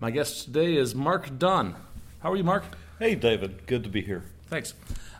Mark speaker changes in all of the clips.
Speaker 1: My guest today is Mark Dunn. How are you, Mark?
Speaker 2: Hey, David. Good to be here.
Speaker 1: Thanks.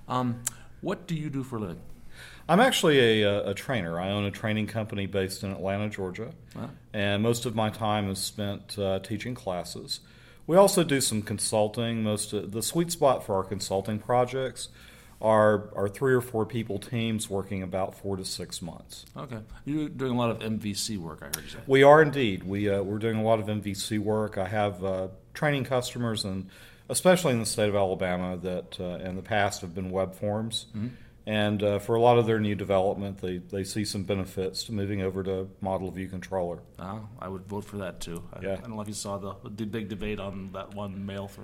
Speaker 1: What do you do for a living?
Speaker 2: I'm actually a trainer. I own a training company based in Atlanta, Georgia, and most of my time is spent teaching classes. We also do some consulting. The sweet spot for our consulting projects are 3 or 4 people teams working about 4 to 6 months.
Speaker 1: Okay. You're doing a lot of MVC work, I heard you say.
Speaker 2: We are indeed. We're doing a lot of MVC work. I have training customers, and especially in the state of Alabama, that in the past have been web forms. Mm-hmm. And for a lot of their new development, they see some benefits to moving over to Model View Controller.
Speaker 1: I would vote for that, too. I don't know if you saw the big debate on that one mail for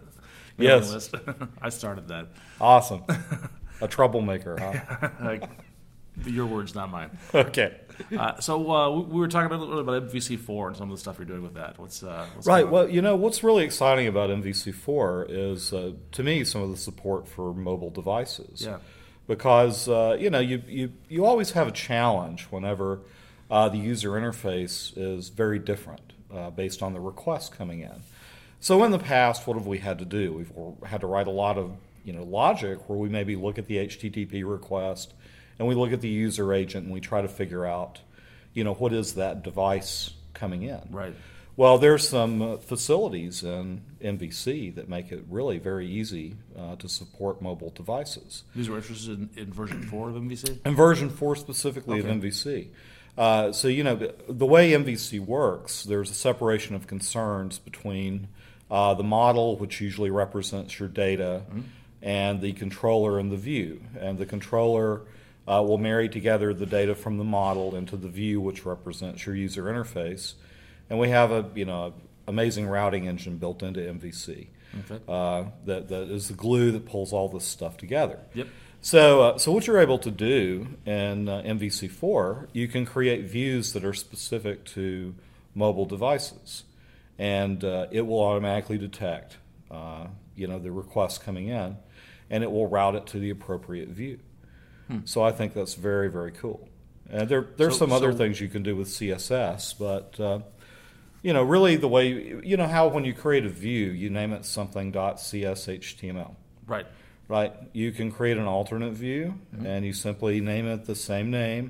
Speaker 2: yes.
Speaker 1: list. I started that.
Speaker 2: Awesome. A troublemaker, huh?
Speaker 1: Your words, not mine.
Speaker 2: Okay.
Speaker 1: So we were talking a little bit about MVC4 and some of the stuff you're doing with that. What's
Speaker 2: right. Well, what's really exciting about MVC4 is, to me, some of the support for mobile devices.
Speaker 1: Yeah.
Speaker 2: Because you always have a challenge whenever the user interface is very different based on the requests coming in. So in the past, what have we had to do? We've had to write a lot of logic where we maybe look at the HTTP request and we look at the user agent and we try to figure out what is that device coming in.
Speaker 1: Right.
Speaker 2: Well, there's some facilities in MVC that make it really very easy to support mobile devices.
Speaker 1: These are interested in version 4 of MVC?
Speaker 2: In version 4 specifically of MVC. So, the way MVC works, there's a separation of concerns between the model, which usually represents your data, and the controller and the view. And the controller will marry together the data from the model into the view, which represents your user interface. And we have a amazing routing engine built into MVC.
Speaker 1: Okay.
Speaker 2: That is the glue that pulls all this stuff together.
Speaker 1: Yep.
Speaker 2: So what you're able to do in MVC4, you can create views that are specific to mobile devices, and it will automatically detect the requests coming in, and it will route it to the appropriate view. So I think that's very, very cool. And there's some other things you can do with CSS, but really the way, how when you create a view, you name it something .cshtml.
Speaker 1: Right.
Speaker 2: Right. You can create an alternate view, and you simply name it the same name,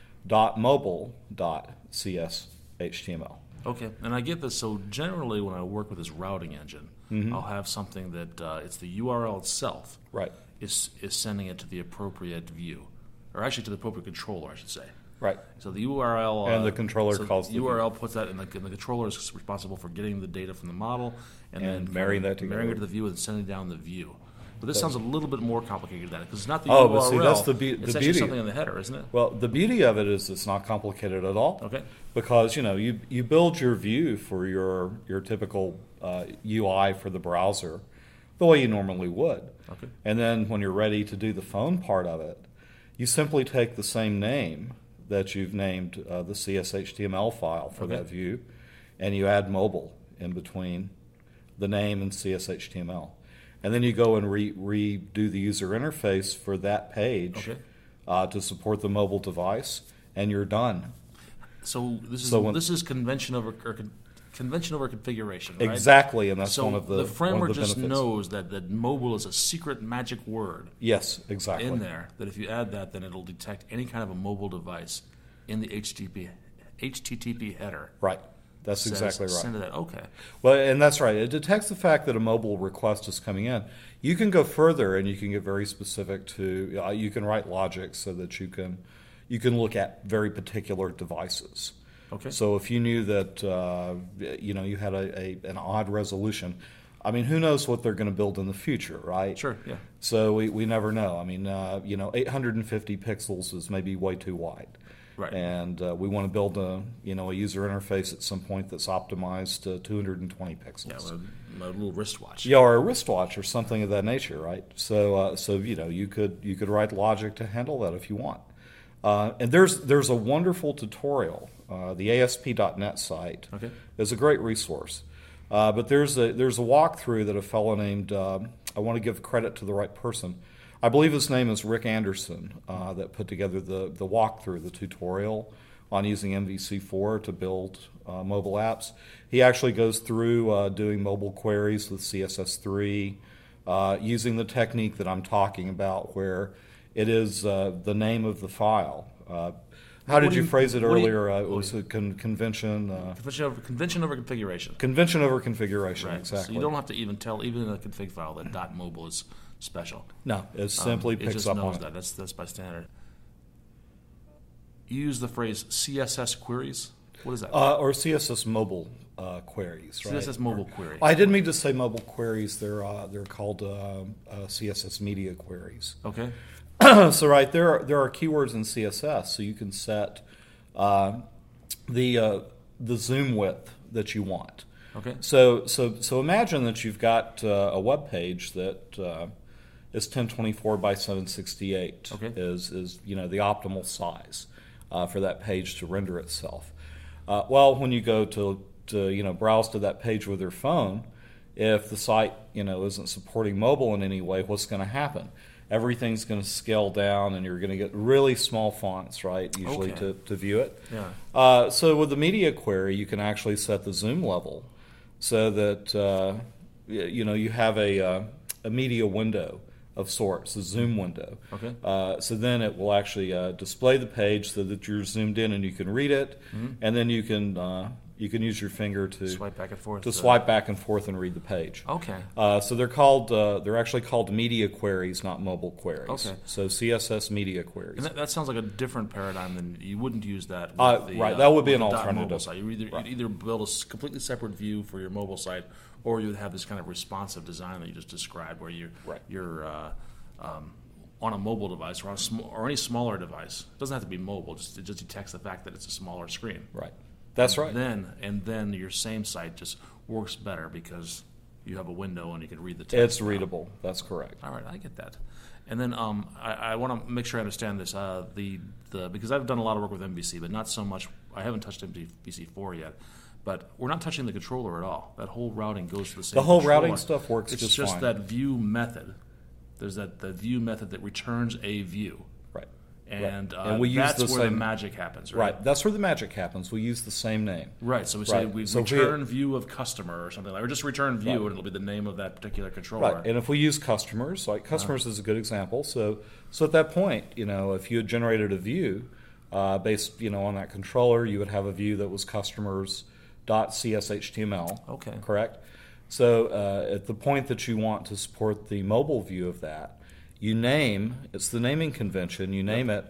Speaker 2: .mobile.cshtml.
Speaker 1: Okay. And I get this. So generally when I work with this routing engine, I'll have something that it's the URL itself.
Speaker 2: Right.
Speaker 1: Is sending it to the appropriate view, or actually to the appropriate controller, I should say.
Speaker 2: Right.
Speaker 1: So the URL
Speaker 2: and the controller calls
Speaker 1: the URL puts that in the controller is responsible for getting the data from the model and then
Speaker 2: marrying that together,
Speaker 1: marrying it to the view and sending down the view. But this sounds a little bit more complicated than that because it's not the
Speaker 2: URL.
Speaker 1: But
Speaker 2: see, that's the
Speaker 1: it's
Speaker 2: beauty.
Speaker 1: something in the header, isn't it?
Speaker 2: Well, the beauty of it is it's not complicated at all.
Speaker 1: Okay.
Speaker 2: Because you build your view for your typical UI for the browser the way you normally would.
Speaker 1: Okay.
Speaker 2: And then when you're ready to do the phone part of it, you simply take the same name that you've named the CSHTML file for that view, and you add mobile in between the name and CSHTML. And then you go and redo the user interface for that page to support the mobile device, and you're done.
Speaker 1: So this is convention over configuration, right?
Speaker 2: Exactly, and that's
Speaker 1: so
Speaker 2: one of the
Speaker 1: framework
Speaker 2: benefits.
Speaker 1: just knows that mobile is a secret magic word.
Speaker 2: Yes, exactly.
Speaker 1: In there, that if you add that, then it'll detect any kind of a mobile device in the HTTP header.
Speaker 2: Right. That's exactly right.
Speaker 1: Send it that. Okay.
Speaker 2: Well, and that's right. It detects the fact that a mobile request is coming in. You can go further, and you can get very specific to. You can write logic so that you can look at very particular devices.
Speaker 1: Okay.
Speaker 2: So if you knew that you had an odd resolution, I mean, who knows what they're going to build in the future, right?
Speaker 1: Sure. Yeah.
Speaker 2: So we never know. I mean, 850 pixels is maybe way too wide.
Speaker 1: Right.
Speaker 2: And we want to build a user interface at some point that's optimized to 220 pixels.
Speaker 1: Yeah, a little wristwatch.
Speaker 2: Yeah, or a wristwatch or something of that nature, right? So you could write logic to handle that if you want. And there's a wonderful tutorial. The ASP.NET site is a great resource. But there's a walkthrough that a fellow named I want to give credit to the right person. I believe his name is Rick Anderson that put together the walkthrough, the tutorial on using MVC4 to build mobile apps. He actually goes through doing mobile queries with CSS3, using the technique that I'm talking about, where it is the name of the file. How did you phrase it earlier? It was a convention.
Speaker 1: Convention over configuration.
Speaker 2: Convention over configuration,
Speaker 1: right.
Speaker 2: Exactly.
Speaker 1: So you don't have to even tell, even in a config file, that .mobile is special.
Speaker 2: No, it simply picks up on
Speaker 1: that. That's by standard. You use the phrase CSS queries. What is that?
Speaker 2: Or CSS mobile queries, right?
Speaker 1: CSS mobile query.
Speaker 2: I didn't mean to say mobile queries. They're called CSS media queries.
Speaker 1: Okay.
Speaker 2: So right there are keywords in CSS, so you can set the zoom width that you want.
Speaker 1: Okay.
Speaker 2: So imagine that you've got a web page that is 1024 by 768.
Speaker 1: Okay.
Speaker 2: Is the optimal size for that page to render itself. Well, when you go to browse to that page with your phone, if the site isn't supporting mobile in any way, what's going to happen? Everything's going to scale down, and you're going to get really small fonts, right? Usually to view it.
Speaker 1: Yeah.
Speaker 2: So with the media query, you can actually set the zoom level so that you have a media window of sorts, a zoom window.
Speaker 1: Okay.
Speaker 2: So then it will actually display the page so that you're zoomed in and you can read it, and then you can use your finger to
Speaker 1: swipe back and forth.
Speaker 2: Swipe back and forth and read the page.
Speaker 1: Okay.
Speaker 2: So they're actually called media queries, not mobile queries.
Speaker 1: Okay.
Speaker 2: So CSS media queries.
Speaker 1: And that sounds like a different paradigm than you wouldn't use that. With
Speaker 2: right. That would be an
Speaker 1: the
Speaker 2: alternative.
Speaker 1: Site. You'd either build a completely separate view for your mobile site, or you would have this kind of responsive design that you just described, where you're on a mobile device or any smaller device. It doesn't have to be mobile. It just detects the fact that it's a smaller screen.
Speaker 2: Right. That's right.
Speaker 1: And then your same site just works better because you have a window and you can read the text.
Speaker 2: It's readable. That's correct.
Speaker 1: All right, I get that. And then I want to make sure I understand this. Because I've done a lot of work with MVC, but not so much. I haven't touched MVC4 yet. But we're not touching the controller at all. That whole routing goes to the same.
Speaker 2: The whole
Speaker 1: controller.
Speaker 2: routing stuff works just fine.
Speaker 1: It's just that view method. There's the view method that returns a view.
Speaker 2: Right.
Speaker 1: And
Speaker 2: we use
Speaker 1: that's where the magic happens, right?
Speaker 2: Right. That's where the magic happens. We use the same name.
Speaker 1: Right. So we say we return view of customer or something like, or just return view, and it'll be the name of that particular controller.
Speaker 2: Right. And if we use customers, like customers is a good example. So at that point, if you had generated a view based, on that controller, you would have a view that was customers.cshtml.
Speaker 1: Okay.
Speaker 2: Correct. So at the point that you want to support the mobile view of that, it's the naming convention, you name it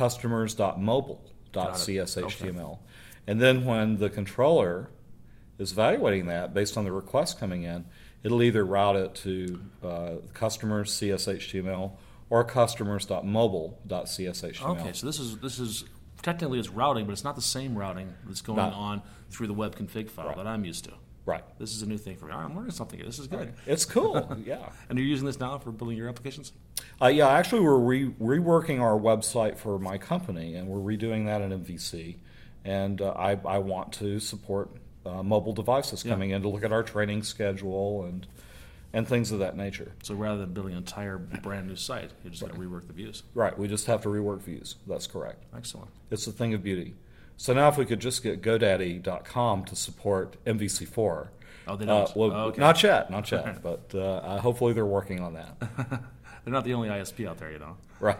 Speaker 2: customers.mobile.cshtml.
Speaker 1: Okay.
Speaker 2: And then when the controller is evaluating that based on the request coming in, it'll either route it to customers CSHTML or customers.mobile.cshtml.
Speaker 1: Okay, so this is technically it's routing, but it's not the same routing that's going on through the web config file that I'm used to.
Speaker 2: Right.
Speaker 1: This is a new thing for me. I'm learning something. This is good.
Speaker 2: Right. It's cool. Yeah.
Speaker 1: And you're using this now for building your applications?
Speaker 2: Yeah. Actually, we're reworking our website for my company, and we're redoing that in MVC. And I want to support mobile devices coming in to look at our training schedule and things of that nature.
Speaker 1: So rather than building an entire brand new site, you're just going to rework the views.
Speaker 2: Right. We just have to rework views. That's correct.
Speaker 1: Excellent.
Speaker 2: It's a thing of beauty. So now if we could just get GoDaddy.com to support MVC4.
Speaker 1: Oh, they don't?
Speaker 2: Okay. Not yet, but hopefully they're working on that.
Speaker 1: They're not the only ISP out there,
Speaker 2: Right.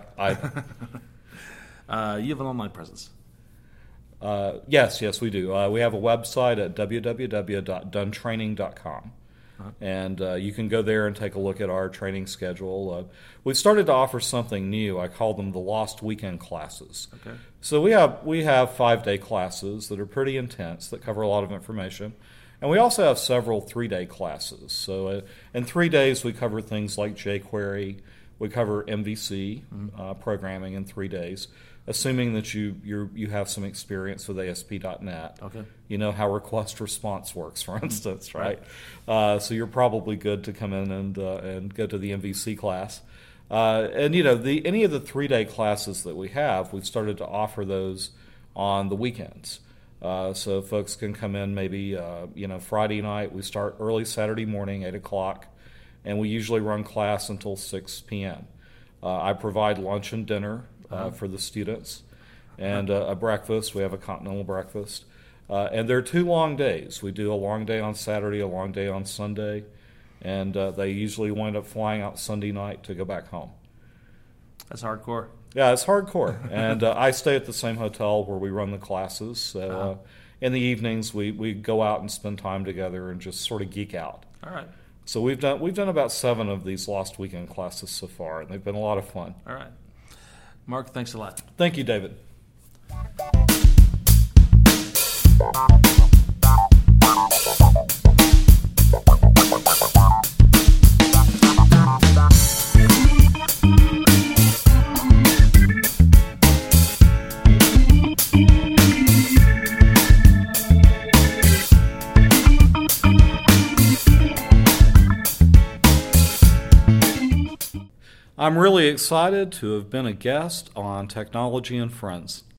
Speaker 1: You have an online presence.
Speaker 2: Yes, we do. We have a website at www.donetraining.com. And you can go there and take a look at our training schedule. We've started to offer something new. I call them the Lost Weekend classes.
Speaker 1: Okay.
Speaker 2: So we have 5-day classes that are pretty intense, that cover a lot of information. And we also have several 3-day classes. So in 3 days, we cover things like jQuery. We cover MVC programming in 3 days, assuming that you have some experience with ASP.NET.
Speaker 1: Okay.
Speaker 2: You know how request response works, for instance, right? So you're probably good to come in and go to the MVC class. And any of the 3-day classes that we have, we've started to offer those on the weekends. So folks can come in maybe Friday night. We start early Saturday morning, 8 o'clock, and we usually run class until 6 p.m. I provide lunch and dinner for the students. and a breakfast. We have a continental breakfast. And they're 2 long days. We do a long day on Saturday, a long day on Sunday, and they usually wind up flying out Sunday night to go back home.
Speaker 1: That's hardcore.
Speaker 2: Yeah, it's hardcore. And I stay at the same hotel where we run the classes. So in the evenings, we go out and spend time together and just sort of geek out.
Speaker 1: All right.
Speaker 2: So we've done about 7 of these Lost Weekend classes so far, and they've been a lot of fun.
Speaker 1: All right. Mark, thanks a lot.
Speaker 2: Thank you, David. I'm really excited to have been a guest on Technology and Friends.